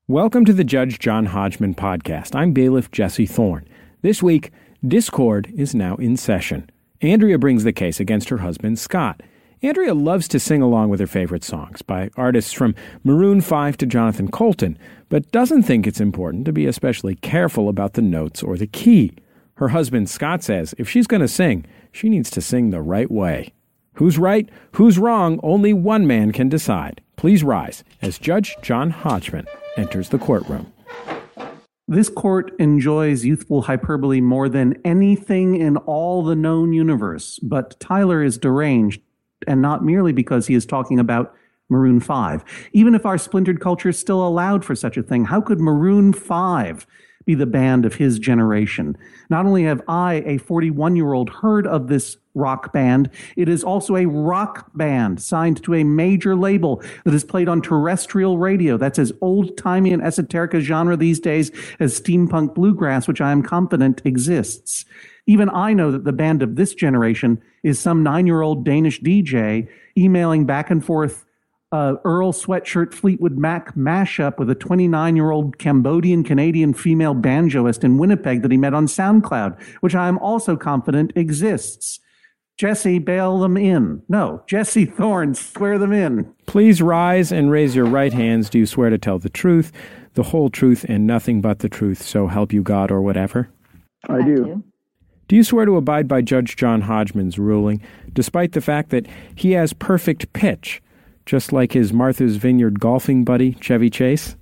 Welcome to the Judge John Hodgman podcast. I'm bailiff Jesse Thorne. This week, discord is now in session. Andrea brings the case against her husband, Scott. Andrea loves to sing along with her favorite songs by artists from Maroon 5 to Jonathan Colton, but doesn't think it's important to be especially careful about the notes or the key. Her husband, Scott, says if she's going to sing, she needs to sing the right way. Who's right, who's wrong, only one man can decide. Please rise as Judge John Hodgman enters the courtroom. This court enjoys youthful hyperbole more than anything in all the known universe, but Tyler is deranged, and not merely because he is talking about Maroon 5. Even if our splintered culture still allowed for such a thing, how could Maroon 5 be the band of his generation? Not only have I, a 41-year-old, heard of this rock band, it is also a rock band signed to a major label that is played on terrestrial radio. That's as old-timey and esoteric a genre these days as steampunk bluegrass, which I am confident exists. Even I know that the band of this generation is some 9-year-old Danish DJ emailing back and forth Earl Sweatshirt Fleetwood Mac mashup with a 29-year-old Cambodian-Canadian female banjoist in Winnipeg that he met on SoundCloud, which I am also confident exists. Jesse, bail them in. No, Jesse Thorne, swear them in. Please rise and raise your right hands. Do you swear to tell the truth, the whole truth, and nothing but the truth, so help you God or whatever? I do. Do you swear to abide by Judge John Hodgman's ruling, despite the fact that he has perfect pitch, just like his Martha's Vineyard golfing buddy, Chevy Chase?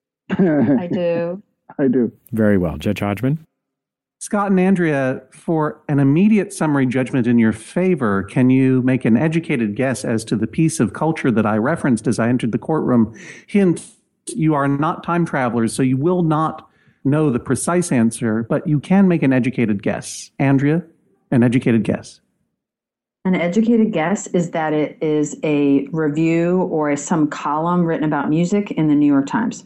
I do. I do. Very well. Judge Hodgman? Scott and Andrea, for an immediate summary judgment in your favor, can you make an educated guess as to the piece of culture that I referenced as I entered the courtroom? Hint, you are not time travelers, so you will not know the precise answer, but you can make an educated guess. Andrea, an educated guess. An educated guess is that it is a review or some column written about music in the New York Times.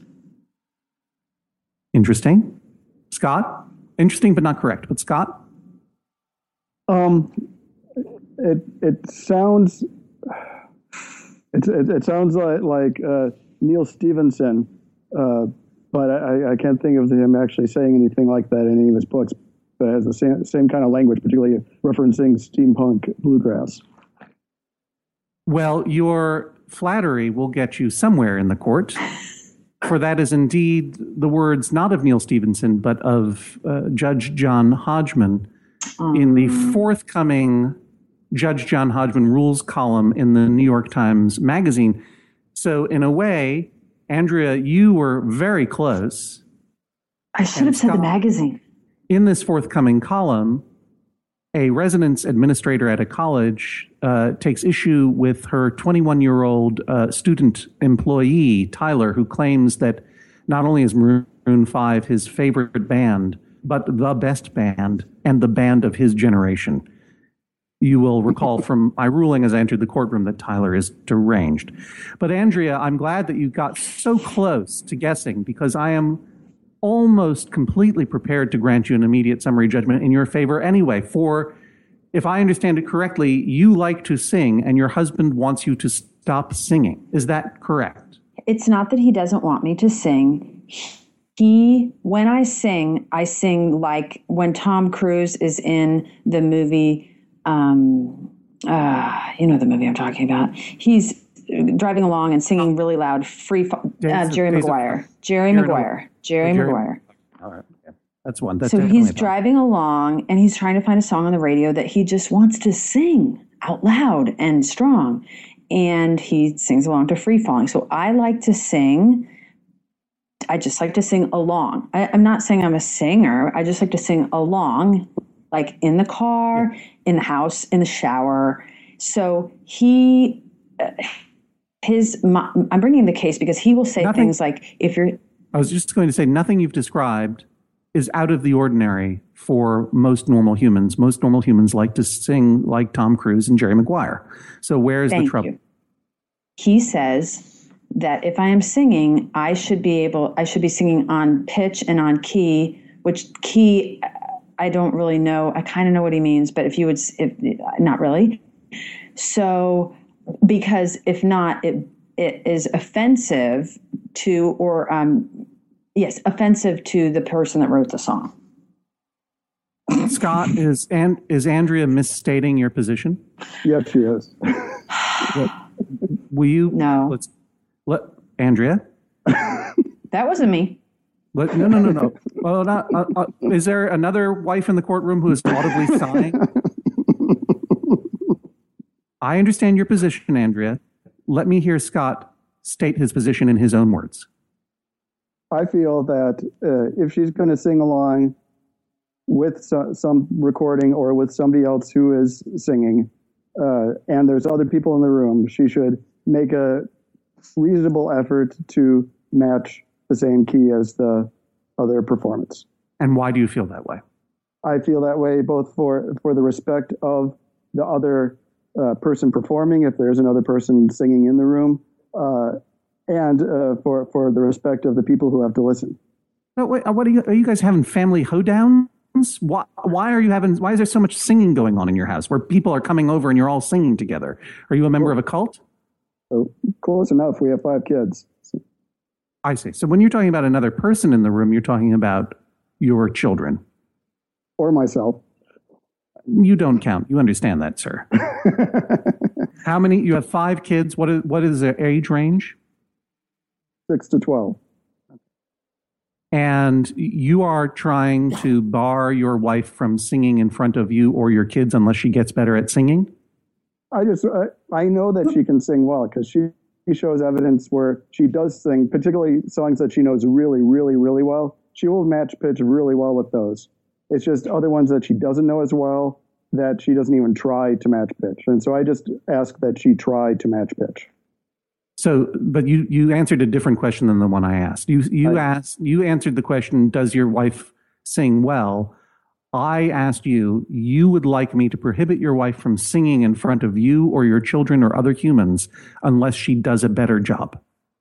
Interesting. Scott? Interesting, but not correct. But Scott? It sounds like Neil Stevenson, but I can't think of him actually saying anything like that in any of his books. But it has the same kind of language, particularly referencing steampunk bluegrass. Well, your flattery will get you somewhere in the court. For that is indeed the words not of Neil Stevenson, but of Judge John Hodgman in the forthcoming Judge John Hodgman Rules column in the New York Times Magazine. So in a way, Andrea, you were very close. I should have said the magazine. In this forthcoming column, a residence administrator at a college takes issue with her 21-year-old student employee, Tyler, who claims that not only is Maroon 5 his favorite band, but the best band and the band of his generation. You will recall from my ruling as I entered the courtroom that Tyler is deranged. But Andrea, I'm glad that you got so close to guessing, because I am almost completely prepared to grant you an immediate summary judgment in your favor anyway. For, if I understand it correctly, you like to sing and your husband wants you to stop singing. Is that correct? It's not that he doesn't want me to sing. When I sing like when Tom Cruise is in the movie, you know the movie I'm talking about. He's driving along and singing really loud, Jerry Maguire. All right. Yeah. That's one. So he's driving along and he's trying to find a song on the radio that he just wants to sing out loud and strong. And he sings along to Free Falling. So I like to sing. I just like to sing along. I'm not saying I'm a singer. I just like to sing along, like in the car, in the house, in the shower. So I'm bringing the case because he will say things like, I was just going to say, nothing you've described is out of the ordinary for most normal humans. Most normal humans like to sing like Tom Cruise and Jerry Maguire. So where's the trouble? He says that if I am singing, I should be singing on pitch and on key, which key, I don't really know. I kind of know what he means, but not really. So, because if not, it is offensive to, or Yes, offensive to the person that wrote the song. Scott, is Andrea misstating your position? Yes, she is. Will you? No. Let Andrea. That wasn't me. No. Well, is there another wife in the courtroom who is audibly sighing? I understand your position, Andrea. Let me hear Scott state his position in his own words. I feel that if she's going to sing along with some recording or with somebody else who is singing, and there's other people in the room, she should make a reasonable effort to match the same key as the other performance. And why do you feel that way? I feel that way both for the respect of the other person performing, if there's another person singing in the room, and for the respect of the people who have to listen. No, wait, are you guys having family hoedowns? Why is there so much singing going on in your house where people are coming over and you're all singing together? Are you a member of a cult? So, close enough. We have 5 kids. I see. So when you're talking about another person in the room, you're talking about your children. Or myself. You don't count. You understand that, sir. How many? You have 5 kids. What is their age range? 6 to 12. And you are trying to bar your wife from singing in front of you or your kids unless she gets better at singing? I know that she can sing well because she shows evidence where she does sing, particularly songs that she knows really, really, really well. She will match pitch really well with those. It's just other ones that she doesn't know as well that she doesn't even try to match pitch. And so I just ask that she try to match pitch. So, but you answered a different question than the one I asked. You answered the question, does your wife sing well? I asked you would like me to prohibit your wife from singing in front of you or your children or other humans unless she does a better job.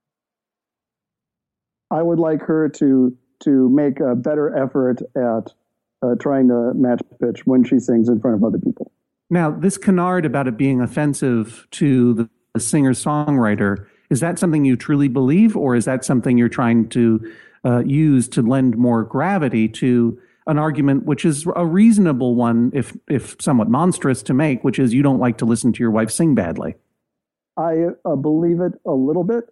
I would like her to make a better effort at trying to match pitch when she sings in front of other people. Now, this canard about it being offensive to the singer-songwriter, is that something you truly believe, or is that something you're trying to use to lend more gravity to an argument which is a reasonable one, if somewhat monstrous to make, which is you don't like to listen to your wife sing badly? I believe it a little bit.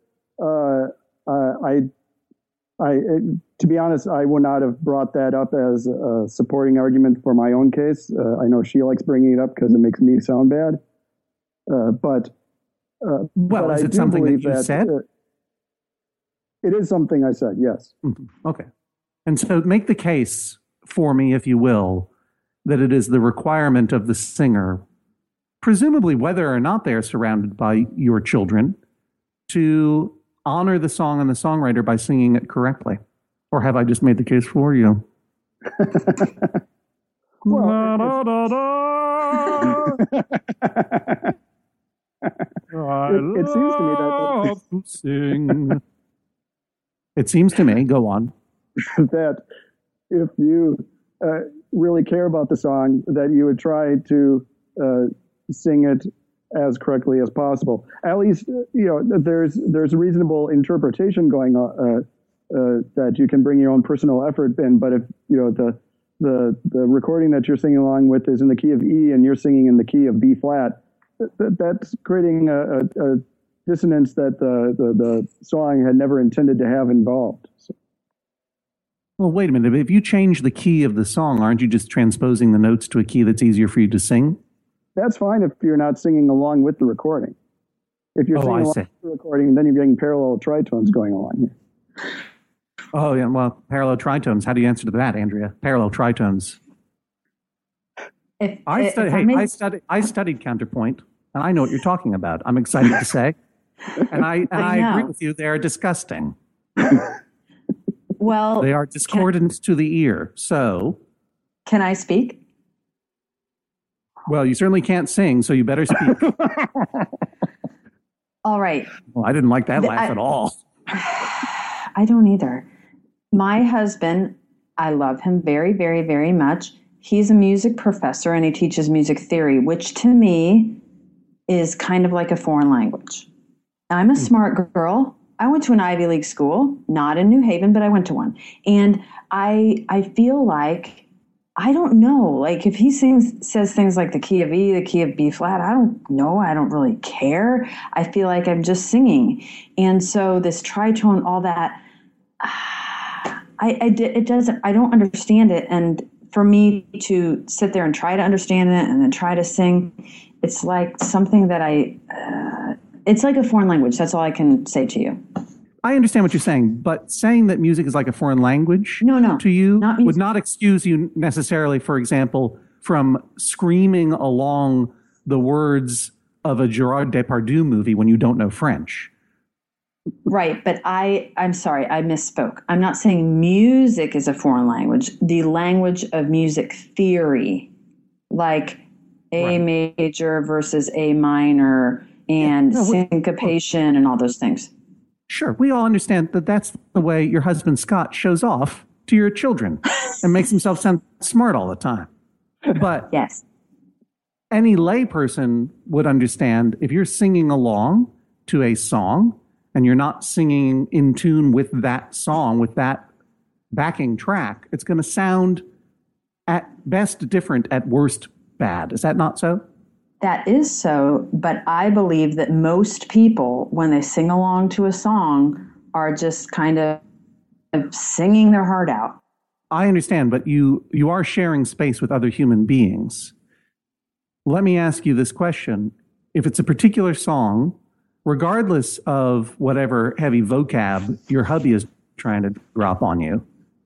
To be honest, I would not have brought that up as a supporting argument for my own case. I know she likes bringing it up because it makes me sound bad. But is it something that you said? It is something I said, yes. Okay. And so make the case for me, if you will, that it is the requirement of the singer, presumably whether or not they are surrounded by your children, to honor the song and the songwriter by singing it correctly. Or have I just made the case for you? It seems to me that sing. It seems to me, go on, that if you really care about the song, that you would try to sing it as correctly as possible. At least, there's a reasonable interpretation going on that you can bring your own personal effort in. But if the recording that you're singing along with is in the key of E and you're singing in the key of B flat, that's creating a dissonance that the song had never intended to have involved. So. Well, wait a minute. If you change the key of the song, aren't you just transposing the notes to a key that's easier for you to sing? That's fine if you're not singing along with the recording. If you're singing along with the recording, then you're getting parallel tritones going along here. Oh, yeah. Well, parallel tritones. How do you answer to that, Andrea? Parallel tritones. I studied counterpoint, and I know what you're talking about. I'm excited to say. And I agree with you. They are disgusting. Well, they are discordant to the ear. So, can I speak? Well, you certainly can't sing, so you better speak. All right. Well, I didn't like that laugh at all. I don't either. My husband, I love him very, very, very much. He's a music professor and he teaches music theory, which to me is kind of like a foreign language. I'm a smart girl. I went to an Ivy League school, not in New Haven, but I went to one. And I feel like, I don't know, like if he says things like the key of E, the key of B flat, I don't know. I don't really care. I feel like I'm just singing. And so this tritone, all that, I don't understand it. And for me to sit there and try to understand it and then try to sing, it's like something that it's like a foreign language. That's all I can say to you. I understand what you're saying, but saying that music is like a foreign language to you would not excuse you necessarily, for example, from screaming along the words of a Gerard Depardieu movie when you don't know French. Right, but I'm sorry, I misspoke. I'm not saying music is a foreign language. The language of music theory, like A major versus A minor and syncopation and all those things. Sure, we all understand that that's the way your husband Scott shows off to your children and makes himself sound smart all the time. But yes, any layperson would understand if you're singing along to a song and you're not singing in tune with that song, with that backing track, it's going to sound at best different, at worst bad. Is that not so? That is so, but I believe that most people, when they sing along to a song, are just kind of singing their heart out. I understand, but you are sharing space with other human beings. Let me ask you this question. If it's a particular song, regardless of whatever heavy vocab your hubby is trying to drop on you,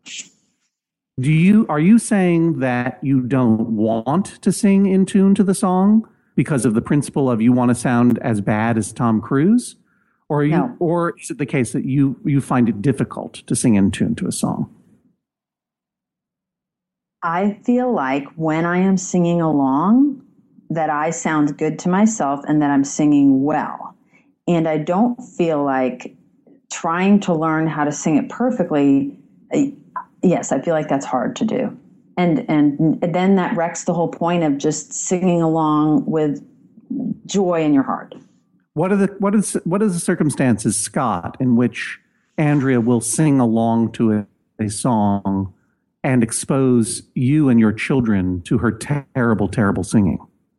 are you saying that you don't want to sing in tune to the song because of the principle of you want to sound as bad as Tom Cruise? Or or is it the case that you find it difficult to sing in tune to a song? I feel like when I am singing along, that I sound good to myself and that I'm singing well. And I don't feel like trying to learn how to sing it perfectly. Yes, I feel like that's hard to do. And then that wrecks the whole point of just singing along with joy in your heart. What are the circumstances, Scott, in which Andrea will sing along to a song and expose you and your children to her terrible, terrible singing?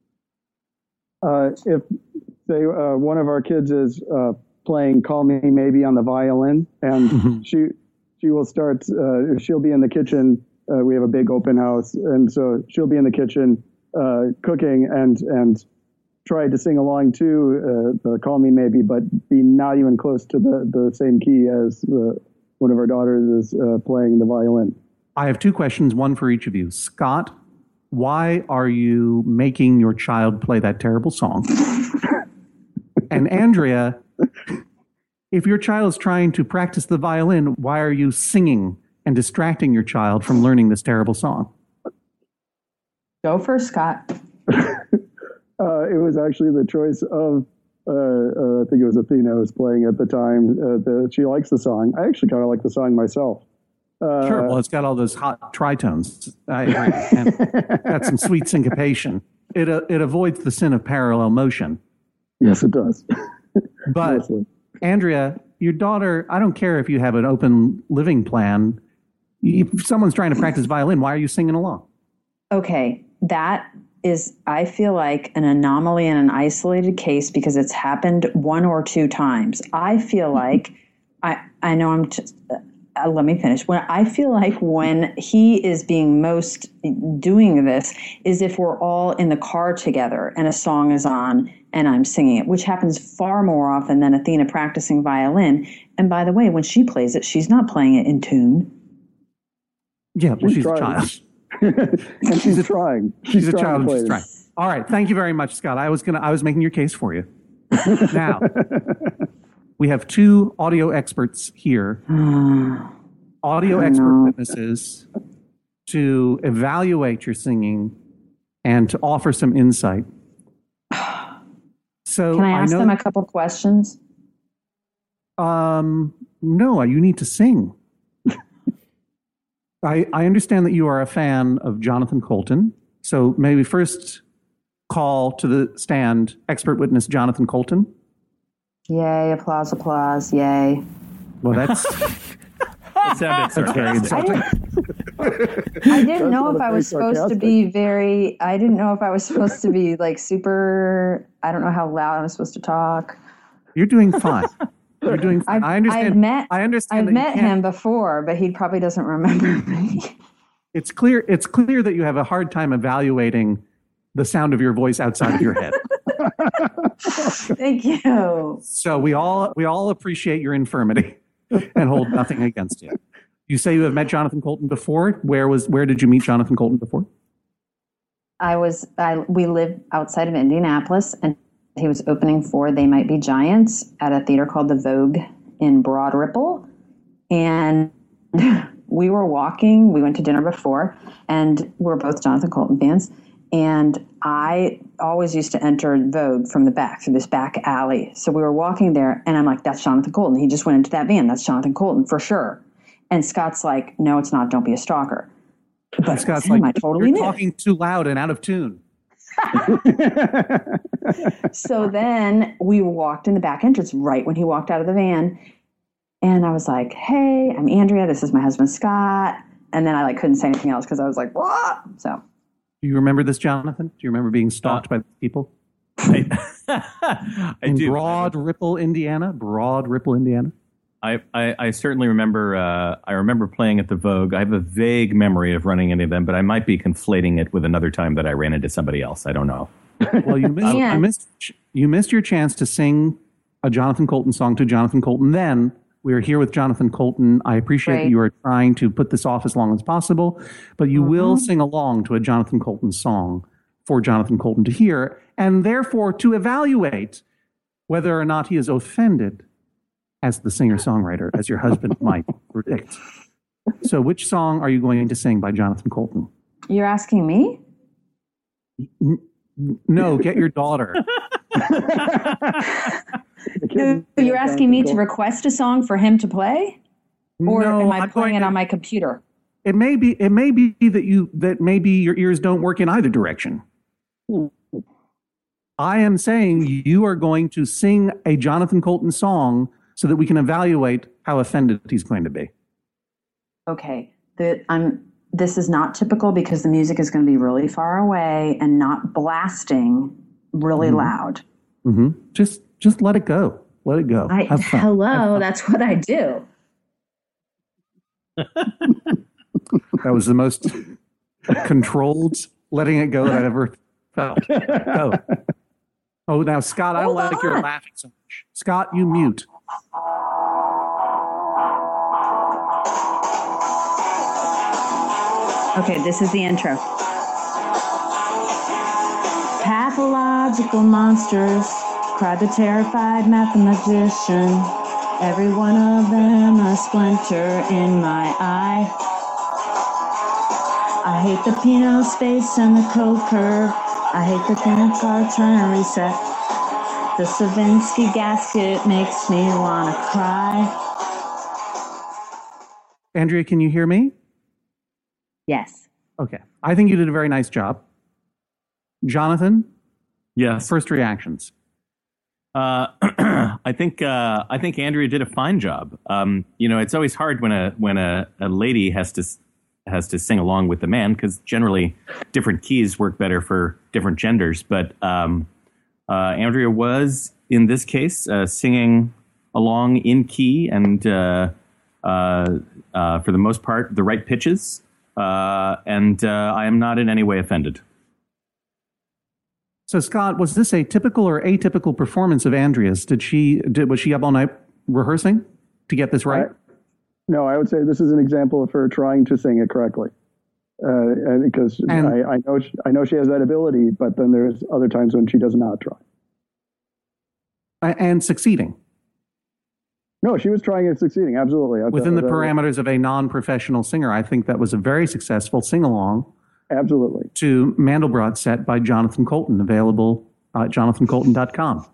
If say one of our kids is playing "Call Me Maybe" on the violin, and she will start. She'll be in the kitchen. We have a big open house, and so she'll be in the kitchen cooking and try to sing along to the "Call Me Maybe," but be not even close to the same key as one of our daughters is playing the violin. I have two questions, one for each of you. Scott, why are you making your child play that terrible song? And Andrea, if your child is trying to practice the violin, why are you singing and distracting your child from learning this terrible song? Go first, Scott. It was actually the choice of, I think it was Athena who was playing at the time. She likes the song. I actually kind of like the song myself. Sure. Well, it's got all those hot tritones. I agree. And got some sweet syncopation. It avoids the sin of parallel motion. Yes, it does. But mostly. Andrea, your daughter, I don't care if you have an open living plan. If someone's trying to practice violin, why are you singing along? Okay, that is, I feel like, an anomaly and an isolated case because it's happened one or two times. I feel like, I know I'm just... let me finish. I feel like when he is being most doing this is if we're all in the car together and a song is on and I'm singing it, which happens far more often than Athena practicing violin. And by the way, when she plays it, she's not playing it in tune. Yeah, well, she's a child. And she's trying. She's a child and she's trying. All right. Thank you very much, Scott. I was making your case for you. Now, we have two audio experts here, audio expert witnesses to evaluate your singing and to offer some insight. So can I ask them a couple questions? No, you need to sing. I understand that you are a fan of Jonathan Coulton. So maybe first call to the stand expert witness Jonathan Coulton. Yay, applause, applause, yay. Well, that's It sounded sarcastic. I didn't know if I was supposed to be I didn't know if I was supposed to be like super, I don't know how loud I'm supposed to talk. You're doing fine. You're doing fine. I understand. I've met him before, but he probably doesn't remember me. It's clear that you have a hard time evaluating the sound of your voice outside of your head. Thank you. So we all appreciate your infirmity and hold nothing against you. You say you have met Jonathan Coulton before. Where did you meet Jonathan Coulton before? We lived outside of Indianapolis, and he was opening for They Might Be Giants at a theater called the Vogue in Broad Ripple. And we were walking, we went to dinner before, and we're both Jonathan Coulton fans. And I always used to enter Vogue from the back, through this back alley. So we were walking there, and I'm like, that's Jonathan Coulton. He just went into that van. That's Jonathan Coulton for sure. And Scott's like, no, it's not. Don't be a stalker. But Scott's like, you're talking too loud and out of tune. So then we walked in the back entrance right when he walked out of the van. And I was like, hey, I'm Andrea. This is my husband, Scott. And then I couldn't say anything else because I was like, what? So. Do you remember this, Jonathan? Do you remember being stalked by people? I do. Broad Ripple, Indiana. I certainly remember. I remember playing at the Vogue. I have a vague memory of running into them, but I might be conflating it with another time that I ran into somebody else. I don't know. Well, you missed your chance to sing a Jonathan Coulton song to Jonathan Coulton. Then we are here with Jonathan Coulton. I appreciate that you are trying to put this off as long as possible, but you will sing along to a Jonathan Coulton song for Jonathan Coulton to hear, and therefore to evaluate whether or not he is offended as the singer-songwriter, as your husband might predict. So which song are you going to sing by Jonathan Coulton? You're asking me? No, get your daughter. You're asking me to request a song for him to play? Or No, am I playing it on my computer? It may be that maybe your ears don't work in either direction. I am saying you are going to sing a Jonathan Coulton song so that we can evaluate how offended he's going to be. Okay. This is not typical because the music is going to be really far away and not blasting really loud. Mm-hmm. Just let it go. Let it go. Have fun. Hello, that's what I do. That was the most controlled letting it go that I've ever felt. Go. Oh, now, Scott, I don't like you're laughing so much. Scott, you mute. Okay, this is the intro. Pathological monsters, cried the terrified mathematician. Every one of them a splinter in my eye. I hate the Pinot space and the code curve. I hate the things are trying to reset. The Savinsky gasket makes me want to cry. Andrea, can you hear me? Yes. Okay. I think you did a very nice job. Jonathan? Yes. First reactions. I think Andrea did a fine job. It's always hard when a lady has to sing along with the man because generally different keys work better for different genders. But Andrea was in this case singing along in key and for the most part the right pitches. And I am not in any way offended. So, Scott, was this a typical or atypical performance of Andrea's? Was she up all night rehearsing to get this right? No, I would say this is an example of her trying to sing it correctly. Because I know she has that ability, but then there's other times when she does not try. And succeeding. No, she was trying and succeeding, absolutely. Within the parameters of a non-professional singer, I think that was a very successful sing-along. Absolutely. To Mandelbrot set by Jonathan Coulton, available at jonathancoulton.com.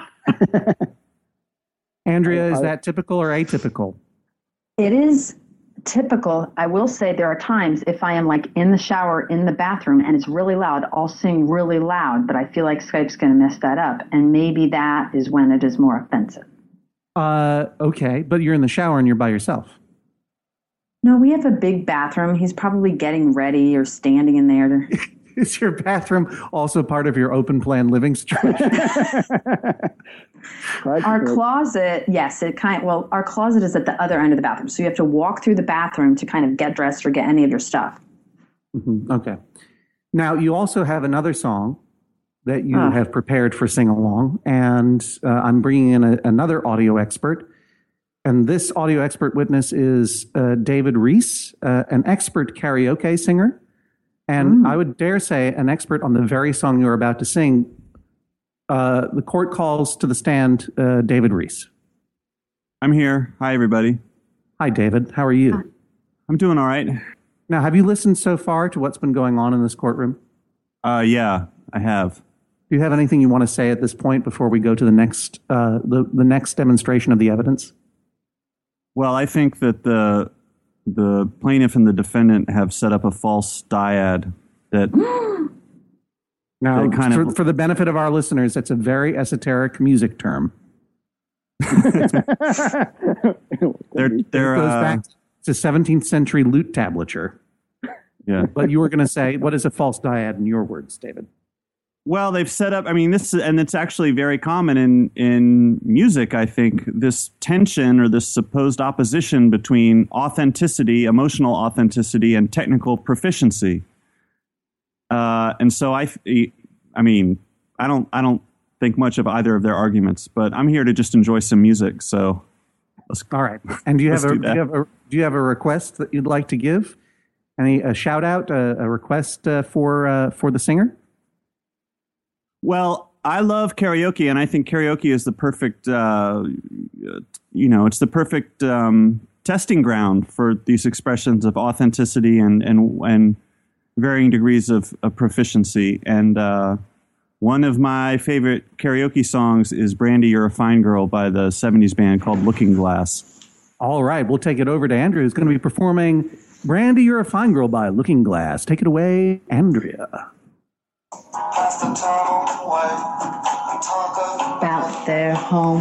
Andrea, is that typical or atypical? It is typical. I will say there are times if I am like in the shower, in the bathroom, and it's really loud, I'll sing really loud, but I feel like Skype's going to mess that up. And maybe that is when it is more offensive. Okay, but you're in the shower and you're by yourself. No, we have a big bathroom. He's probably getting ready or standing in there. Is your bathroom also part of your open plan living situation? Our closet, yes, our closet is at the other end of the bathroom. So you have to walk through the bathroom to kind of get dressed or get any of your stuff. Mm-hmm. Okay. Now, you also have another song that you have prepared for sing along, and I'm bringing in another audio expert. And this audio expert witness is David Reese, an expert karaoke singer. And I would dare say an expert on the very song you're about to sing. The court calls to the stand David Reese. I'm here. Hi, everybody. Hi, David. How are you? I'm doing all right. Now, have you listened so far to what's been going on in this courtroom? Yeah, I have. Do you have anything you want to say at this point before we go to the next the next demonstration of the evidence? Well, I think that the plaintiff and the defendant have set up a false dyad that... Now, for the benefit of our listeners, that's a very esoteric music term. It goes back to 17th century lute tablature. Yeah. But you were going to say, what is a false dyad in your words, David? Well, they've set up, and it's actually very common in music, I think, this tension or this supposed opposition between authenticity, emotional authenticity, and technical proficiency. And so I don't think much of either of their arguments, but I'm here to just enjoy some music. So all right. And do you have a request that you'd like to give? A shout out, a request for the singer? Well, I love karaoke, and I think karaoke is the perfect, it's the perfect testing ground for these expressions of authenticity and varying degrees of proficiency. And one of my favorite karaoke songs is Brandy, You're a Fine Girl by the 70s band called Looking Glass. All right, we'll take it over to Andrea, who's going to be performing Brandy, You're a Fine Girl by Looking Glass. Take it away, Andrea. About their home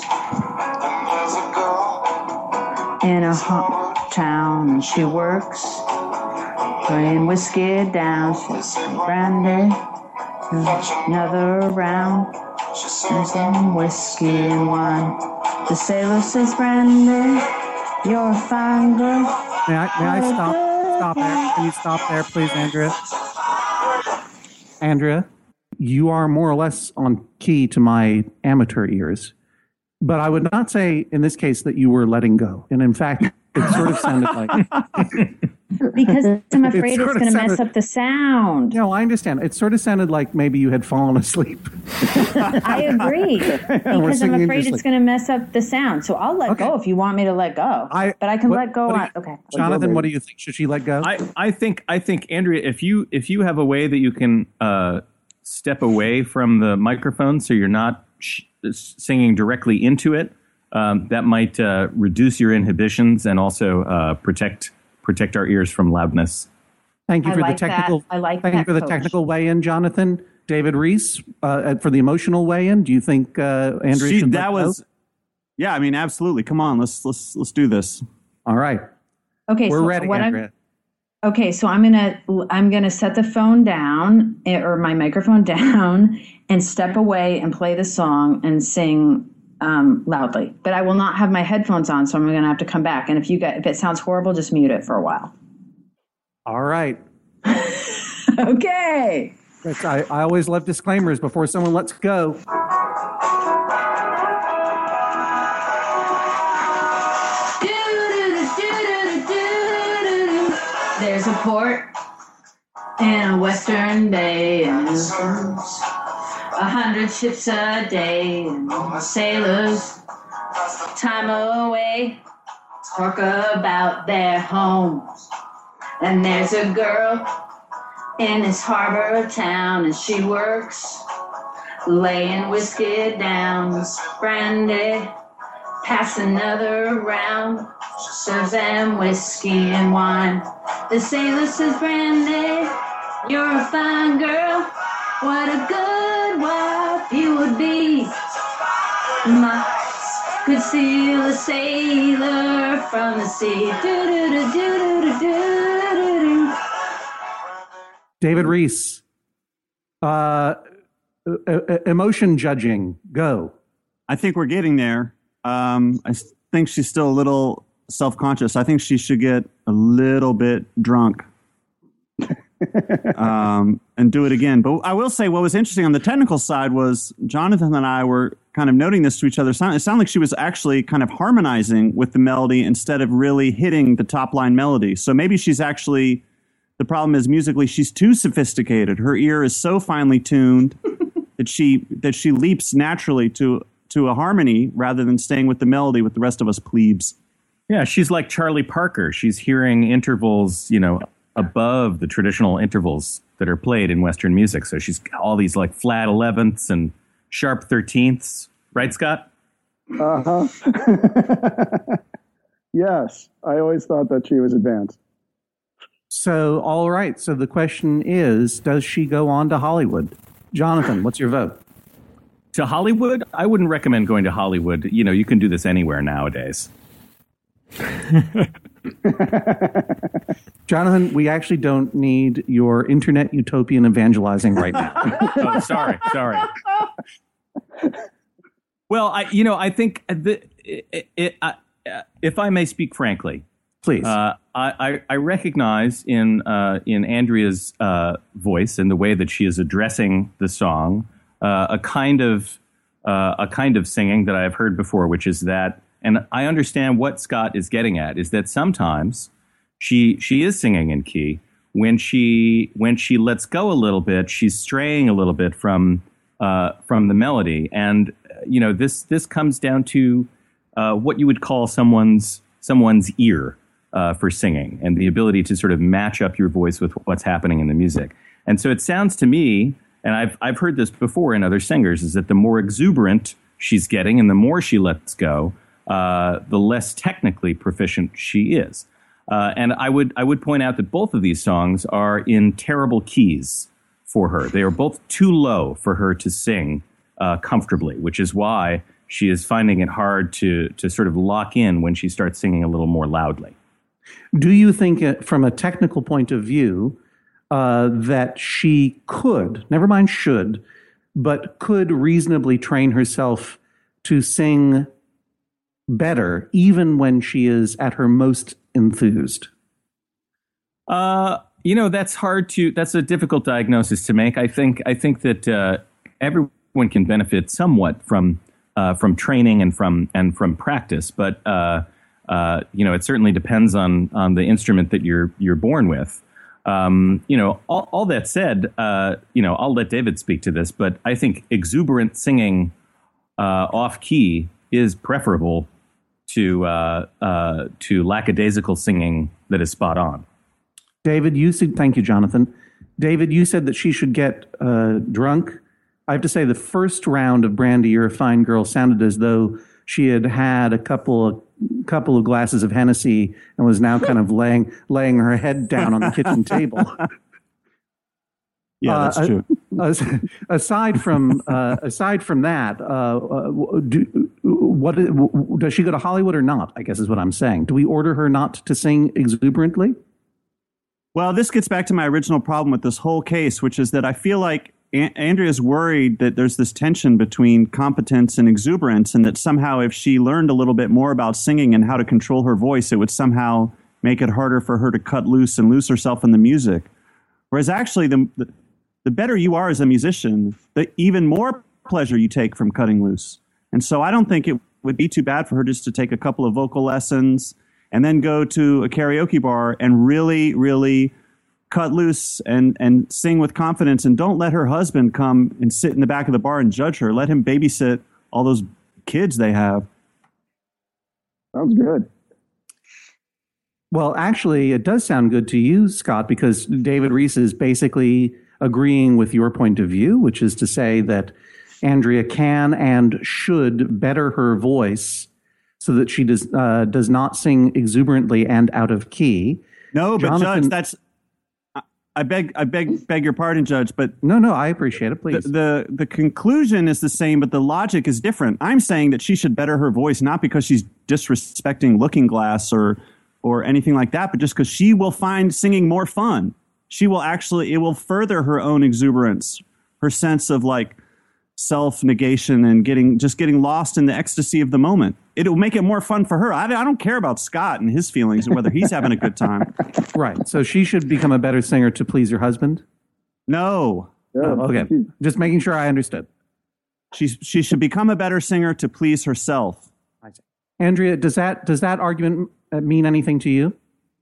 in a town, and she works playing whiskey down. She's brandy, another round, and some whiskey and wine. The sailor says, Brandy, you're a fine girl. May I stop there? Can you stop there, please, Andrea? Andrea, you are more or less on key to my amateur ears, but I would not say in this case that you were letting go. And in fact, it sort of sounded like... Because I'm afraid it's going to mess up the sound. No, I understand. It sort of sounded like maybe you had fallen asleep. I agree. Because I'm afraid it's going to mess up the sound. So I'll let go if you want me to let go. But I can let go on. Okay. Jonathan, what do you think? Should she let go? I think Andrea, if you have a way that you can step away from the microphone so you're not singing directly into it, that might reduce your inhibitions and also protect our ears from loudness. Thank you for the technical. Thank you for the technical weigh-in, Jonathan. David Reese, for the emotional weigh-in. Do you think Andrea should let go? Yeah, absolutely. Come on, let's do this. All right. Okay, we're ready, Andrea. Okay, so I'm gonna set the phone down or my microphone down and step away and play the song and sing loudly, but I will not have my headphones on, so I'm going to have to come back. And if it sounds horrible, just mute it for a while. All right. Okay. I always love disclaimers before someone lets go. There's a port in a western bay, and 100 ships a day, and sailors time away talk about their homes. And there's a girl in this harbor town, and she works laying whiskey down. Brandy, Pass another round, serves them whiskey and wine. The sailor says, Brandy, you're a fine girl. What a good wife you would be. My eyes could seal a sailor from the sea. Do-do-do-do-do-do-do-do. David Reese, emotion judging, go. I think we're getting there. I think she's still a little self-conscious. I think she should get a little bit drunk and do it again. But I will say what was interesting on the technical side was Jonathan and I were kind of noting this to each other. It sounded like she was actually kind of harmonizing with the melody instead of really hitting the top line melody. So maybe she's actually, the problem is musically she's too sophisticated. Her ear is so finely tuned that she leaps naturally to a harmony rather than staying with the melody with the rest of us plebes. Yeah, she's like Charlie Parker. She's hearing intervals, above the traditional intervals that are played in Western music. So she's got all these like flat 11ths and sharp 13ths. Right, Scott? Uh-huh. Yes, I always thought that she was advanced. So, all right. So the question is, does she go on to Hollywood? Jonathan, what's your vote? To Hollywood? I wouldn't recommend going to Hollywood. You can do this anywhere nowadays. Jonathan, we actually don't need your internet utopian evangelizing right now. Oh, sorry. Well, I think if I may speak frankly, please. I recognize in Andrea's voice and the way that she is addressing the song a kind of singing that I've heard before, which is that, and I understand what Scott is getting at, is that sometimes she is singing in key. When she lets go a little bit, she's straying a little bit from the melody, and this comes down to what you would call someone's ear for singing and the ability to sort of match up your voice with what's happening in the music. And so it sounds to me, and I've heard this before in other singers, is that the more exuberant she's getting and the more she lets go, the less technically proficient she is. And I would point out that both of these songs are in terrible keys for her. They are both too low for her to sing comfortably, which is why she is finding it hard to sort of lock in when she starts singing a little more loudly. Do you think, from a technical point of view, that she could, never mind should, but could reasonably train herself to sing better, even when she is at her most enthused? That's that's a difficult diagnosis to make. I think that everyone can benefit somewhat from training and from practice, but it certainly depends on the instrument that you're born with. All that said, I'll let David speak to this, but I think exuberant singing off key is preferable to lackadaisical singing that is spot on. David, you said, thank you, Jonathan. David, you said that she should get drunk. I have to say the first round of Brandy, You're a Fine Girl sounded as though she had had a couple of glasses of Hennessy and was now kind of laying her head down on the kitchen table. Yeah, that's true. Aside from that, does she go to Hollywood or not? I guess is what I'm saying. Do we order her not to sing exuberantly? Well, this gets back to my original problem with this whole case, which is that I feel like Andrea's worried that there's this tension between competence and exuberance, and that somehow if she learned a little bit more about singing and how to control her voice, it would somehow make it harder for her to cut loose and lose herself in the music. Whereas actually, the better you are as a musician, the even more pleasure you take from cutting loose. And so I don't think it would be too bad for her just to take a couple of vocal lessons and then go to a karaoke bar and really, really cut loose and sing with confidence. And don't let her husband come and sit in the back of the bar and judge her. Let him babysit all those kids they have. Sounds good. Well, actually, it does sound good to you, Scott, because David Reese is basically agreeing with your point of view, which is to say that Andrea can and should better her voice so that she does not sing exuberantly and out of key. No, but Jonathan, Judge, that's I beg your pardon, Judge, but no, I appreciate it. Please. The conclusion is the same, but the logic is different. I'm saying that she should better her voice not because she's disrespecting Looking Glass or anything like that, but just because she will find singing more fun. It will further her own exuberance, her sense of like self-negation and getting lost in the ecstasy of the moment. It'll make it more fun for her. I don't care about Scott and his feelings and whether he's having a good time. Right. So she should become a better singer to please your husband? No. Oh, okay. Just making sure I understood. She should become a better singer to please herself. I see. Andrea, does that argument mean anything to you?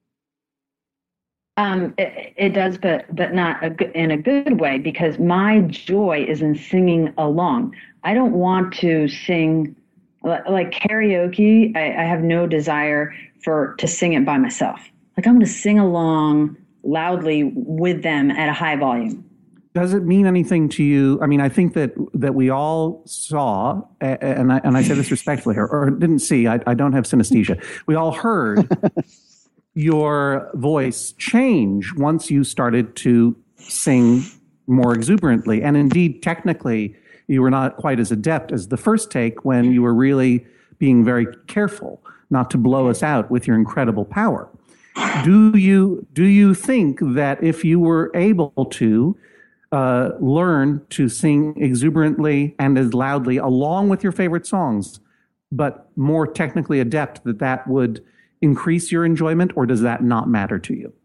It does, but not in a good way, because my joy is in singing along. I don't want to sing like karaoke. I have no desire to sing it by myself. Like, I'm going to sing along loudly with them at a high volume. Does it mean anything to you? I mean, I think that we all saw, and I say this respectfully here, or didn't see. I don't have synesthesia. We all heard your voice change once you started to sing more exuberantly. And indeed, technically, you were not quite as adept as the first take when you were really being very careful not to blow us out with your incredible power. Do you think that if you were able to learn to sing exuberantly and as loudly along with your favorite songs, but more technically adept, that would increase your enjoyment, or does that not matter to you?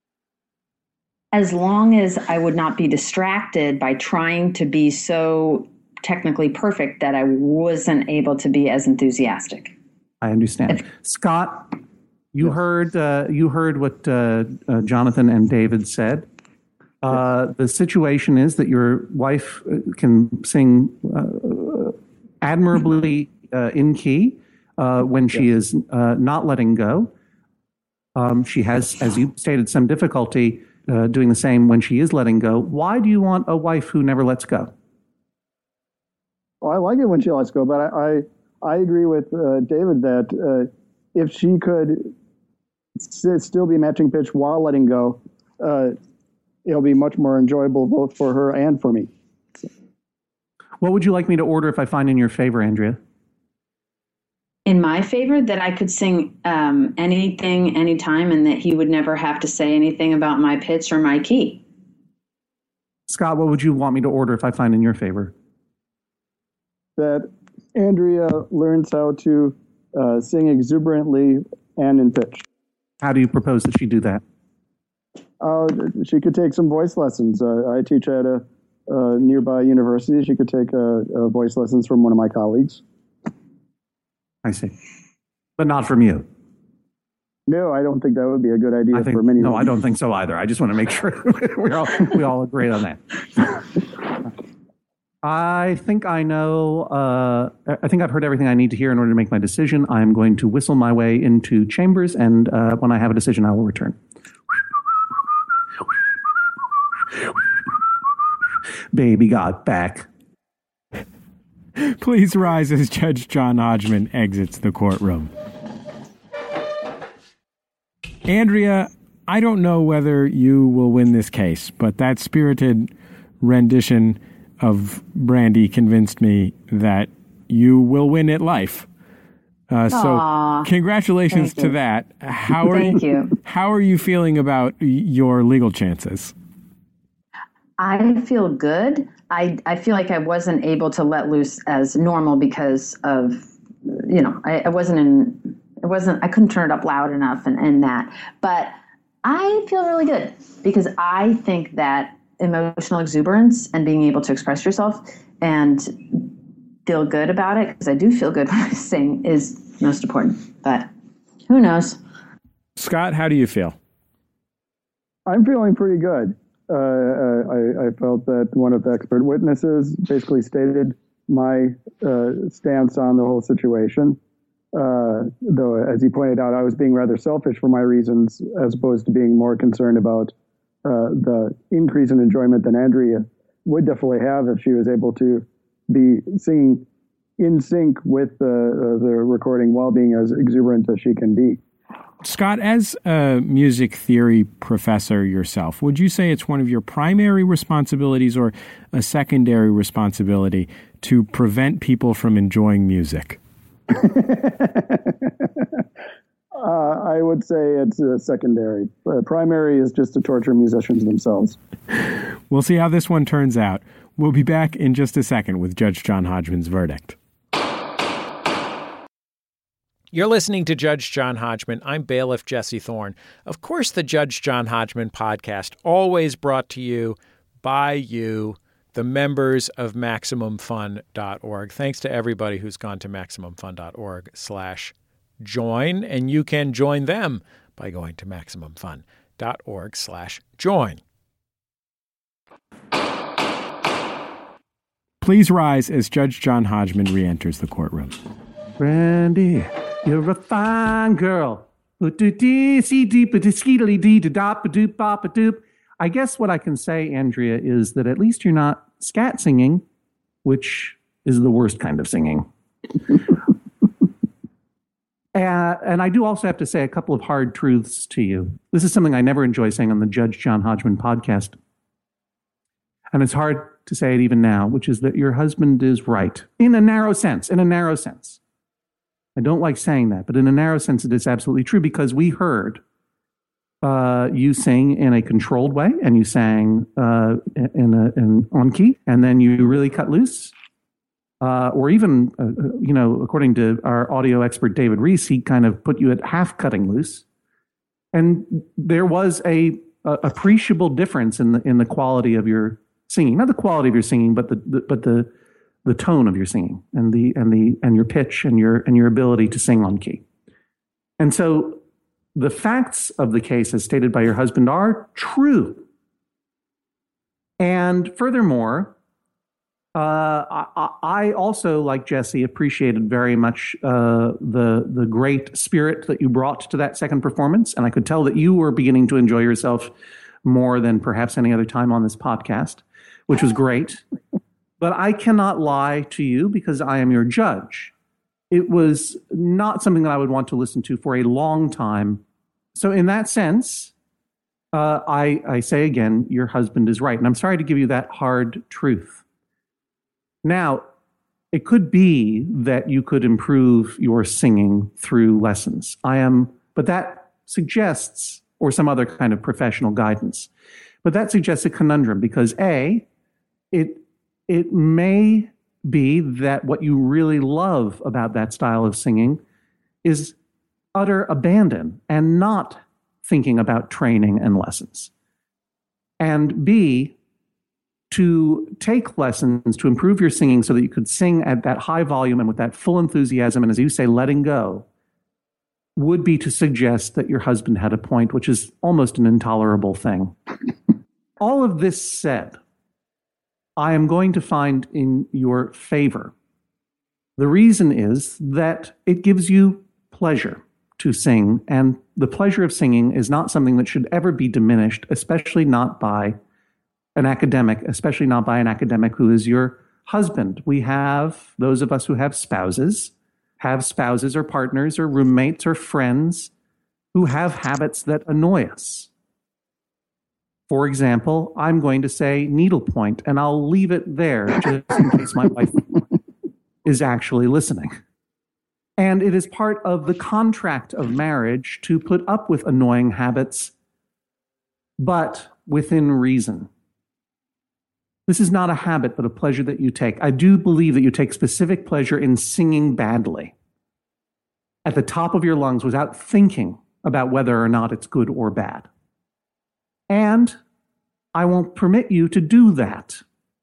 As long as I would not be distracted by trying to be so technically perfect that I wasn't able to be as enthusiastic. I understand. Scott, you heard what Jonathan and David said. The situation is that your wife can sing admirably in key when she is not letting go. She has, as you stated, some difficulty doing the same when she is letting go. Why do you want a wife who never lets go? Well, I like it when she lets go, but I agree with David that if she could still be matching pitch while letting go, it'll be much more enjoyable both for her and for me. What would you like me to order if I find in your favor, Andrea? In my favor, that I could sing anything, anytime, and that he would never have to say anything about my pitch or my key. Scott, what would you want me to order if I find in your favor? That Andrea learns how to sing exuberantly and in pitch. How do you propose that she do that? She could take some voice lessons. I teach at a nearby university. She could take voice lessons from one of my colleagues. I see. But not from you. No, I don't think that would be a good idea for many. No, I don't think so either. I just want to make sure we all agree on that. I think I know. I think I've heard everything I need to hear in order to make my decision. I'm going to whistle my way into chambers, and when I have a decision, I will return. Baby got back. Please rise as Judge John Hodgman exits the courtroom. Andrea, I don't know whether you will win this case, but that spirited rendition of Brandy convinced me that you will win at life. So congratulations to that. Thank you. How are you feeling about your legal chances? I feel good. I feel like I wasn't able to let loose as normal because of, I couldn't turn it up loud enough and that. But I feel really good because I think that emotional exuberance and being able to express yourself and feel good about it, because I do feel good when I sing, is most important. But who knows? Scott, how do you feel? I'm feeling pretty good. I felt that one of the expert witnesses basically stated my stance on the whole situation. Though, as he pointed out, I was being rather selfish for my reasons, as opposed to being more concerned about the increase in enjoyment that Andrea would definitely have if she was able to be singing in sync with the recording while being as exuberant as she can be. Scott, as a music theory professor yourself, would you say it's one of your primary responsibilities or a secondary responsibility to prevent people from enjoying music? I would say it's secondary. Primary is just to torture musicians themselves. We'll see how this one turns out. We'll be back in just a second with Judge John Hodgman's verdict. You're listening to Judge John Hodgman. I'm bailiff Jesse Thorne. Of course, the Judge John Hodgman podcast, always brought to you by you, the members of MaximumFun.org. Thanks to everybody who's gone to MaximumFun.org/join, and you can join them by going to MaximumFun.org/join. Please rise as Judge John Hodgman re-enters the courtroom. Brandy, you're a fine girl. I guess what I can say, Andrea, is that at least you're not scat singing, which is the worst kind of singing. And I do also have to say a couple of hard truths to you. This is something I never enjoy saying on the Judge John Hodgman podcast. And it's hard to say it even now, which is that your husband is right. In a narrow sense. I don't like saying that, but in a narrow sense, it is absolutely true because we heard you sing in a controlled way, and you sang in on key, and then you really cut loose. Or even, according to our audio expert David Reese, he kind of put you at half cutting loose, and there was a appreciable difference in the quality of your singing. Not the quality of your singing, but the tone of your singing and your pitch and your ability to sing on key. And so the facts of the case as stated by your husband are true. And furthermore, I also, like Jesse, appreciated very much the great spirit that you brought to that second performance. And I could tell that you were beginning to enjoy yourself more than perhaps any other time on this podcast, which was great. But I cannot lie to you because I am your judge. It was not something that I would want to listen to for a long time. So in that sense, I say again, your husband is right. And I'm sorry to give you that hard truth. Now, it could be that you could improve your singing through lessons. But that suggests, or some other kind of professional guidance, but that suggests a conundrum because it may be that what you really love about that style of singing is utter abandon and not thinking about training and lessons. And B, to take lessons to improve your singing so that you could sing at that high volume and with that full enthusiasm, and as you say, letting go, would be to suggest that your husband had a point, which is almost an intolerable thing. All of this said, I am going to find in your favor. The reason is that it gives you pleasure to sing, and the pleasure of singing is not something that should ever be diminished, especially not by an academic, who is your husband. We have, those of us who have spouses or partners or roommates or friends who have habits that annoy us. For example, I'm going to say needlepoint, and I'll leave it there just in case my wife is actually listening. And it is part of the contract of marriage to put up with annoying habits, but within reason. This is not a habit, but a pleasure that you take. I do believe that you take specific pleasure in singing badly at the top of your lungs without thinking about whether or not it's good or bad. And I won't permit you to do that.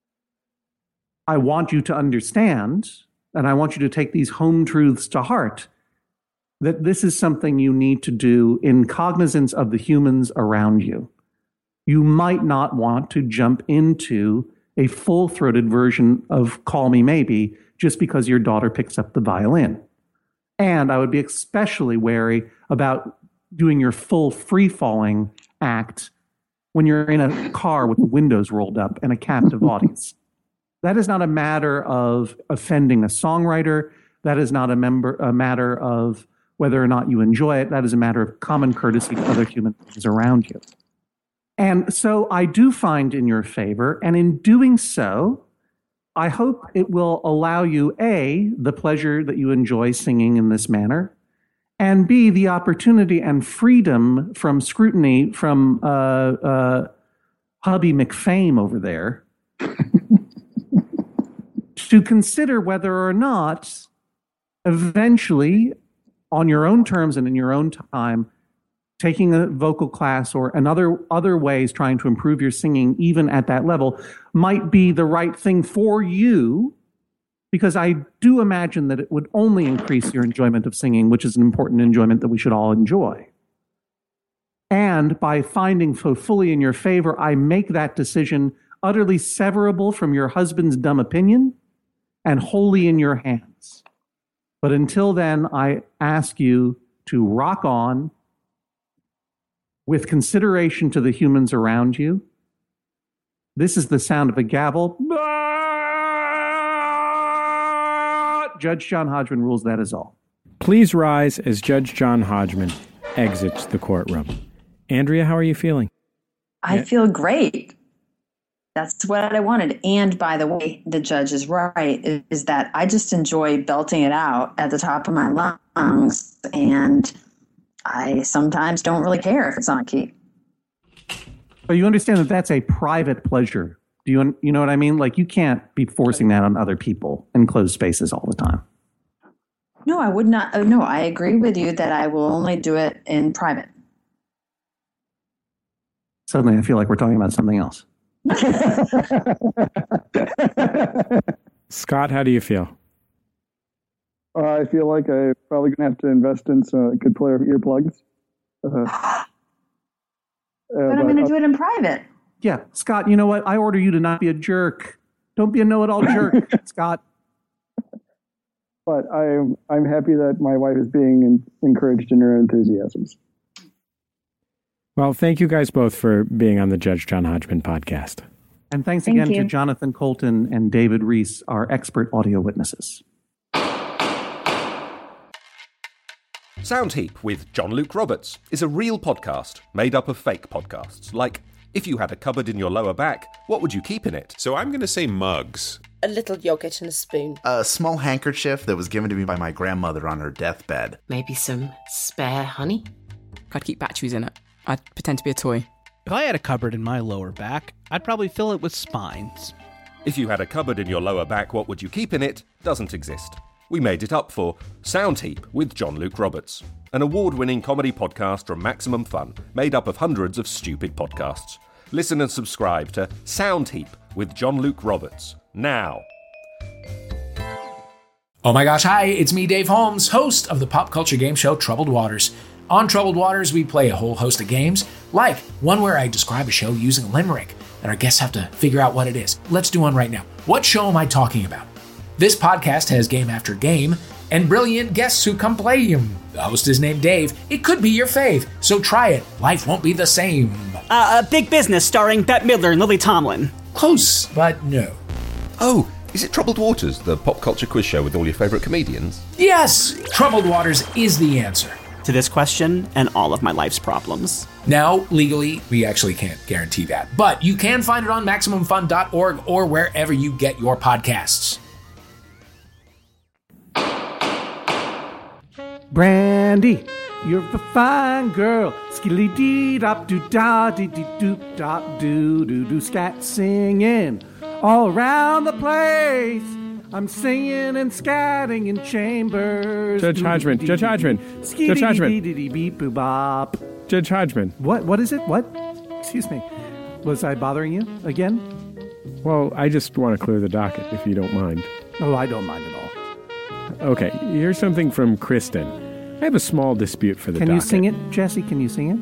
I want you to understand, and I want you to take these home truths to heart, that this is something you need to do in cognizance of the humans around you. You might not want to jump into a full-throated version of Call Me Maybe just because your daughter picks up the violin. And I would be especially wary about doing your full free-falling act when you're in a car with the windows rolled up and a captive audience. That is not a matter of offending a songwriter. That is not a matter of whether or not you enjoy it. That is a matter of common courtesy to other human beings around you. And so I do find in your favor, and in doing so, I hope it will allow you, A, the pleasure that you enjoy singing in this manner, and B, the opportunity and freedom from scrutiny from hubby McFame over there to consider whether or not eventually, on your own terms and in your own time, taking a vocal class or other ways trying to improve your singing, even at that level, might be the right thing for you, because I do imagine that it would only increase your enjoyment of singing, which is an important enjoyment that we should all enjoy. And by finding so fully in your favor, I make that decision utterly severable from your husband's dumb opinion and wholly in your hands. But until then, I ask you to rock on with consideration to the humans around you. This is the sound of a gavel. Judge John Hodgman rules, that is all. Please rise as Judge John Hodgman exits the courtroom. Andrea, how are you feeling? I feel great. That's what I wanted. And by the way, the judge is right, is that I just enjoy belting it out at the top of my lungs. And I sometimes don't really care if it's on key. But you understand that that's a private pleasure. Do you know what I mean? Like, you can't be forcing that on other people in closed spaces all the time. No, I would not. No, I agree with you that I will only do it in private. Suddenly, I feel like we're talking about something else. Scott, how do you feel? I feel like I'm probably going to have to invest in some good pair of earplugs. But I'm going to do it in private. Yeah, Scott, you know what? I order you to not be a jerk. Don't be a know-it-all jerk, Scott. But I'm happy that my wife is being encouraged in her enthusiasms. Well, thank you guys both for being on the Judge John Hodgman podcast. And thanks again to Jonathan Colton and David Reese, our expert audio witnesses. Soundheap with John Luke Roberts is a real podcast made up of fake podcasts. Like, if you had a cupboard in your lower back, what would you keep in it? So I'm going to say mugs. A little yogurt and a spoon. A small handkerchief that was given to me by my grandmother on her deathbed. Maybe some spare honey. I'd keep batteries in it. I'd pretend to be a toy. If I had a cupboard in my lower back, I'd probably fill it with spines. If you had a cupboard in your lower back, what would you keep in it? Doesn't exist. We made it up for Soundheap with John Luke Roberts, an award-winning comedy podcast from Maximum Fun, made up of hundreds of stupid podcasts. Listen and subscribe to Soundheap with John Luke Roberts now. Oh my gosh, hi, it's me, Dave Holmes, host of the pop culture game show Troubled Waters. On Troubled Waters, we play a whole host of games, like one where I describe a show using a limerick, and our guests have to figure out what it is. Let's do one right now. What show am I talking about? This podcast has game after game, and brilliant guests who come play them. The host is named Dave. It could be your fave, so try it. Life won't be the same. Big Business starring Bette Midler and Lily Tomlin. Close, but no. Oh, is it Troubled Waters, the pop culture quiz show with all your favourite comedians? Yes! Troubled Waters is the answer to this question and all of my life's problems. Now, legally, we actually can't guarantee that, but you can find it on MaximumFun.org or wherever you get your podcasts. Brandy, you're a fine girl. Skilly dee dop doo da dee dee doop dop doo doo doo scat singing all around the place. I'm singing and scatting in chambers. Judge Hodgman. Judge Hodgman. Judge Hodgman. Judge Hodgman. What is it? What? Excuse me. Was I bothering you again? Well, I just want to clear the docket, if you don't mind. Oh, I don't mind at all. Okay, here's something from Kristen. I have a small dispute for the docket. Can you sing it, Jesse? Can you sing it?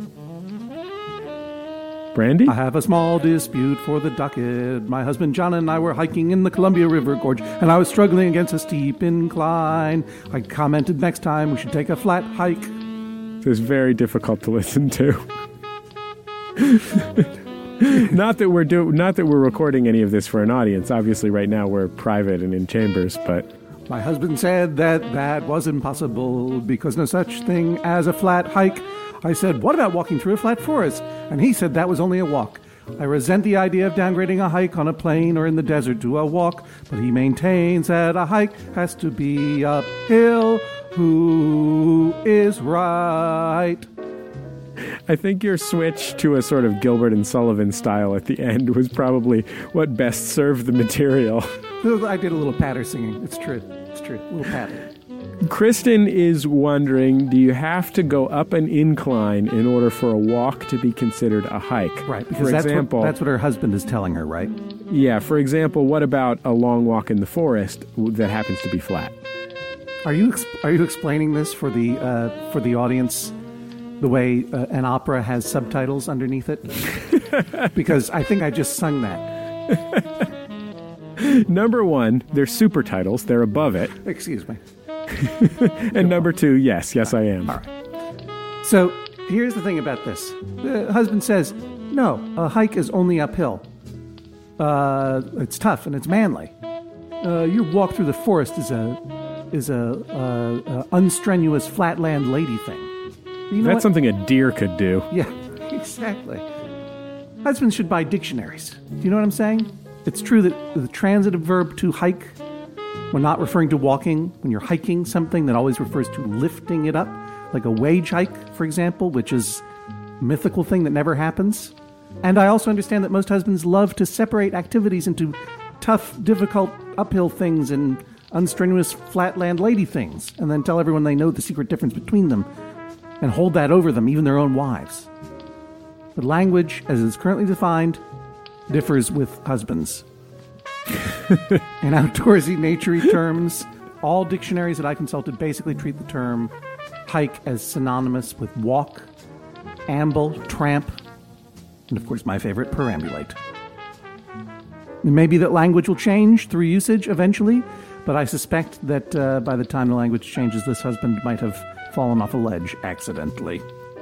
Brandy? I have a small dispute for the docket. My husband John and I were hiking in the Columbia River Gorge, and I was struggling against a steep incline. I commented next time we should take a flat hike. This is very difficult to listen to. Not that we're recording any of this for an audience. Obviously, right now we're private and in chambers, but... My husband said that was impossible because no such thing as a flat hike. I said, what about walking through a flat forest? And he said that was only a walk. I resent the idea of downgrading a hike on a plain or in the desert to a walk, but he maintains that a hike has to be uphill. Who is right? I think your switch to a sort of Gilbert and Sullivan style at the end was probably what best served the material. I did a little patter singing. It's true. A little patter. Kristen is wondering, do you have to go up an incline in order for a walk to be considered a hike? Right, because that's what her husband is telling her, right? Yeah, for example, what about a long walk in the forest that happens to be flat? Are you explaining this for the audience the way an opera has subtitles underneath it? Because I think I just sung that. Number one, they're super titles. They're above it. Excuse me. And number two, yes, I am. All right. So here's the thing about this. The husband says, no, a hike is only uphill. It's tough and it's manly. Your walk through the forest is a unstrenuous flatland lady thing. You know That's something a deer could do. Yeah, exactly. Husbands should buy dictionaries. Do you know what I'm saying? It's true that the transitive verb to hike, when not referring to walking, when you're hiking something, that always refers to lifting it up, like a wage hike, for example, which is a mythical thing that never happens. And I also understand that most husbands love to separate activities into tough, difficult, uphill things and unstrenuous, flatland lady things, and then tell everyone they know the secret difference between them, and hold that over them, even their own wives. But language, as it is currently defined, differs with husbands. In outdoorsy, naturey terms, all dictionaries that I consulted basically treat the term hike as synonymous with walk, amble, tramp, and of course my favorite, perambulate. It may be that language will change through usage eventually, but I suspect that by the time the language changes, this husband might have fallen off a ledge accidentally.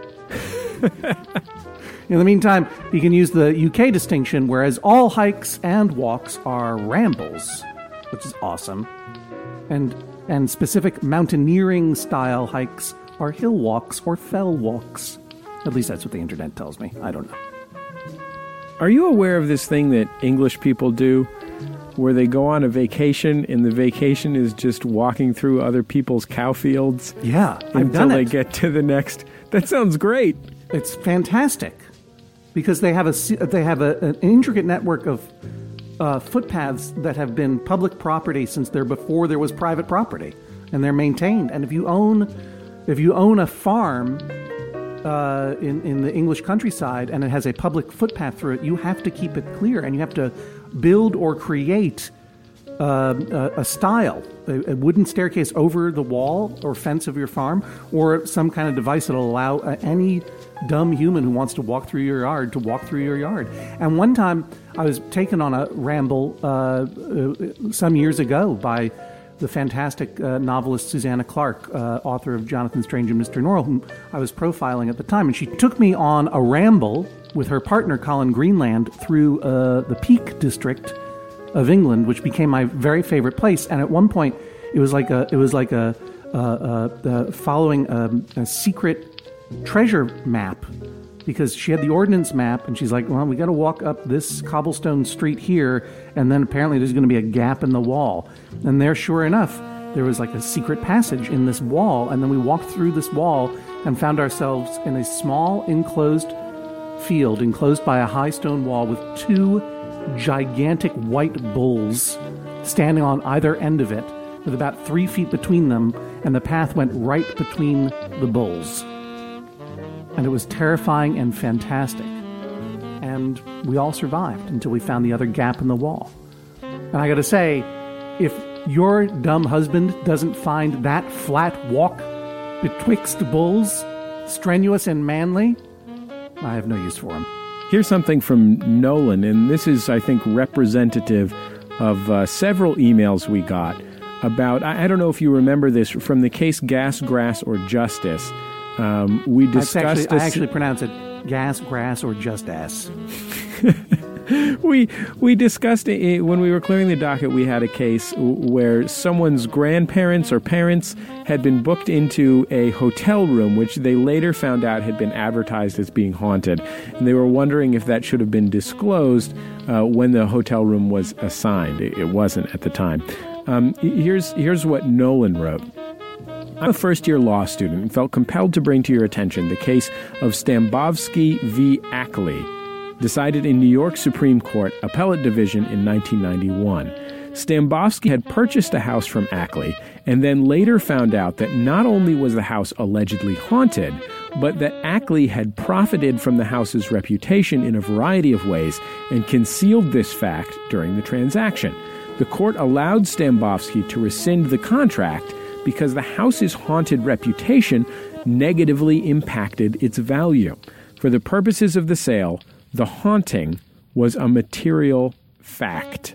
In the meantime, you can use the UK distinction, whereas all hikes and walks are rambles, which is awesome. And specific mountaineering style hikes are hill walks or fell walks. At least that's what the internet tells me. I don't know. Are you aware of this thing that English people do where they go on a vacation and the vacation is just walking through other people's cow fields? Yeah, I've until done they it. get to the next. That sounds great. It's fantastic because they have an intricate network of footpaths that have been public property since before there was private property, and they're maintained. And if you own a farm in the English countryside and it has a public footpath through it, you have to keep it clear, and you have to build or create a style, a wooden staircase over the wall or fence of your farm, or some kind of device that'll allow any dumb human who wants to walk through your yard to walk through your yard. And one time I was taken on a ramble some years ago by the fantastic novelist Susanna Clarke, author of Jonathan Strange and Mr. Norrell, whom I was profiling at the time. And she took me on a ramble with her partner, Colin Greenland, through the Peak District of England, which became my very favorite place. And at one point, it was like following a secret treasure map, because she had the ordnance map, and she's like, well, we got to walk up this cobblestone street here, and then apparently there's going to be a gap in the wall. And there, sure enough, there was like a secret passage in this wall, and then we walked through this wall and found ourselves in a small enclosed field, enclosed by a high stone wall with two gigantic white bulls standing on either end of it, with about 3 feet between them, and the path went right between the bulls. And it was terrifying and fantastic. And we all survived until we found the other gap in the wall. And I gotta say, if your dumb husband doesn't find that flat walk betwixt bulls strenuous and manly, I have no use for him. Here's something from Nolan, and this is, I think, representative of several emails we got about, I don't know if you remember this, from the case Gas, Grass, or Justice. We discussed... I actually pronounce it gas, grass, or just ass. We discussed it when we were clearing the docket. We had a case where someone's grandparents or parents had been booked into a hotel room, which they later found out had been advertised as being haunted. And they were wondering if that should have been disclosed when the hotel room was assigned. It wasn't at the time. Here's what Nolan wrote. I'm a first-year law student and felt compelled to bring to your attention the case of Stambovsky v. Ackley, decided in New York Supreme Court Appellate Division in 1991. Stambovsky had purchased a house from Ackley and then later found out that not only was the house allegedly haunted, but that Ackley had profited from the house's reputation in a variety of ways and concealed this fact during the transaction. The court allowed Stambovsky to rescind the contract because the house's haunted reputation negatively impacted its value. For the purposes of the sale, the haunting was a material fact.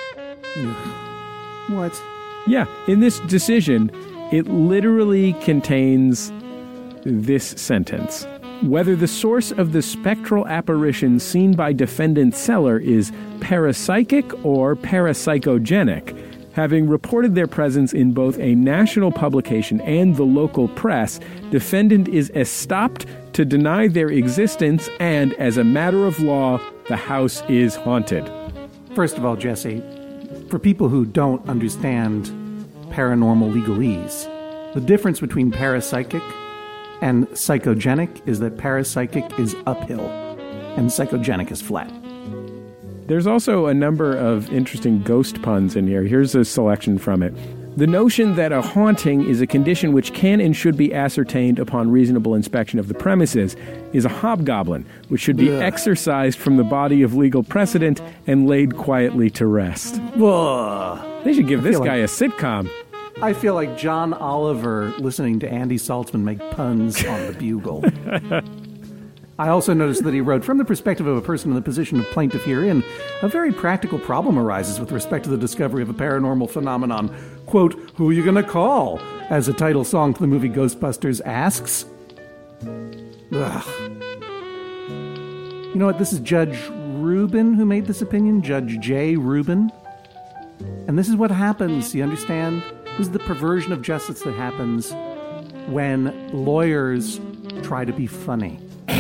What? Yeah, in this decision, it literally contains this sentence. Whether the source of the spectral apparition seen by defendant Seller is parapsychic or parapsychogenic, having reported their presence in both a national publication and the local press, defendant is estopped to deny their existence, and as a matter of law, the house is haunted. First of all, Jesse, for people who don't understand paranormal legalese, the difference between parapsychic and psychogenic is that parapsychic is uphill and psychogenic is flat. There's also a number of interesting ghost puns in here. Here's a selection from it. The notion that a haunting is a condition which can and should be ascertained upon reasonable inspection of the premises is a hobgoblin, which should be exorcised from the body of legal precedent and laid quietly to rest. Ugh. They should give this guy a sitcom. I feel like John Oliver listening to Andy Saltzman make puns on the Bugle. I also noticed that he wrote, from the perspective of a person in the position of plaintiff herein, a very practical problem arises with respect to the discovery of a paranormal phenomenon. Quote, who are you going to call? As the title song to the movie Ghostbusters asks. Ugh. You know what? This is Judge Rubin who made this opinion, Judge J. Rubin. And this is what happens, you understand? This is the perversion of justice that happens when lawyers try to be funny.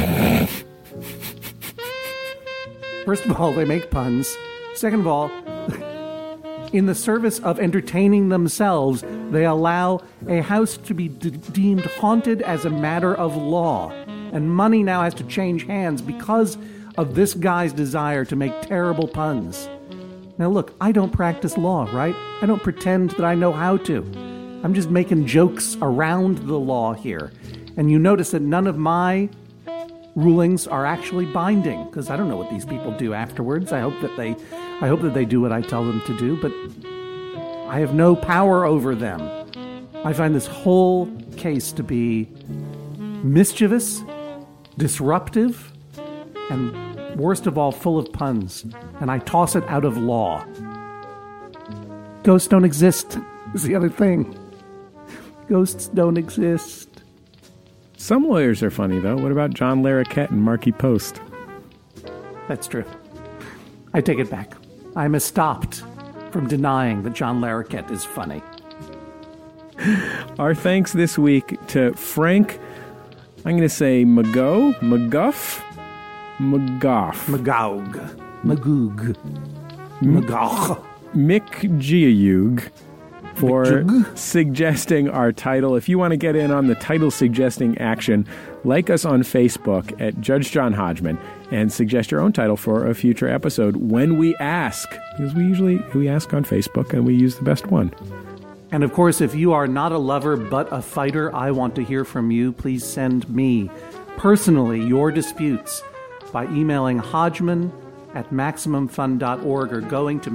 First of all, they make puns. Second of all, in the service of entertaining themselves, they allow a house to be deemed haunted as a matter of law. And money now has to change hands because of this guy's desire to make terrible puns. Now look, I don't practice law, right? I don't pretend that I know how to. I'm just making jokes around the law here. And you notice that none of my rulings are actually binding, because I don't know what these people do afterwards. I hope that they do what I tell them to do, but I have no power over them. I find this whole case to be mischievous, disruptive, and worst of all, full of puns. And I toss it out of law. Ghosts don't exist, is the other thing. Ghosts don't exist. Some lawyers are funny, though. What about John Larroquette and Markie Post? That's true. I take it back. I'm estopped from denying that John Larroquette is funny. Our thanks this week to Frank, I'm going to say Magoug, Mick Giayug for suggesting our title. If you want to get in on the title suggesting action, like us on Facebook at Judge John Hodgman and suggest your own title for a future episode when we ask. Because we ask on Facebook and we use the best one. And of course, if you are not a lover but a fighter, I want to hear from you. Please send me personally your disputes by emailing hodgman@MaximumFun.org or going to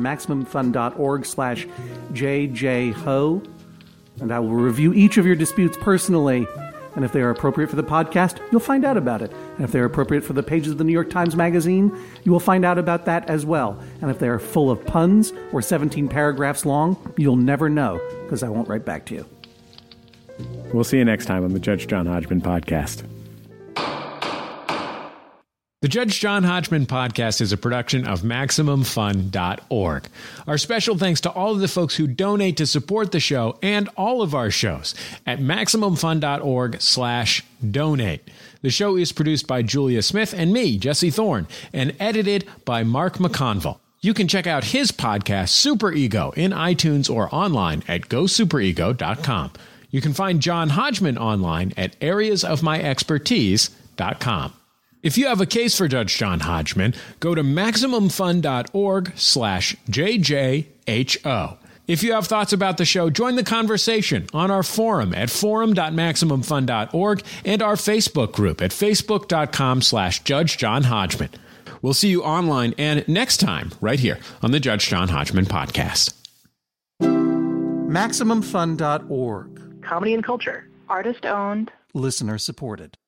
MaximumFun.org/JJHo. And I will review each of your disputes personally. And if they are appropriate for the podcast, you'll find out about it. And if they're appropriate for the pages of the New York Times Magazine, you will find out about that as well. And if they are full of puns or 17 paragraphs long, you'll never know, because I won't write back to you. We'll see you next time on the Judge John Hodgman Podcast. The Judge John Hodgman Podcast is a production of MaximumFun.org. Our special thanks to all of the folks who donate to support the show and all of our shows at MaximumFun.org/donate. The show is produced by Julia Smith and me, Jesse Thorne, and edited by Mark McConville. You can check out his podcast, Super Ego, in iTunes or online at GoSuperEgo.com. You can find John Hodgman online at areasofmyexpertise.com. If you have a case for Judge John Hodgman, go to MaximumFun.org/JJHO. If you have thoughts about the show, join the conversation on our forum at forum.MaximumFun.org and our Facebook group at Facebook.com/Judge John Hodgman. We'll see you online and next time right here on the Judge John Hodgman Podcast. MaximumFun.org. Comedy and culture. Artist owned. Listener supported.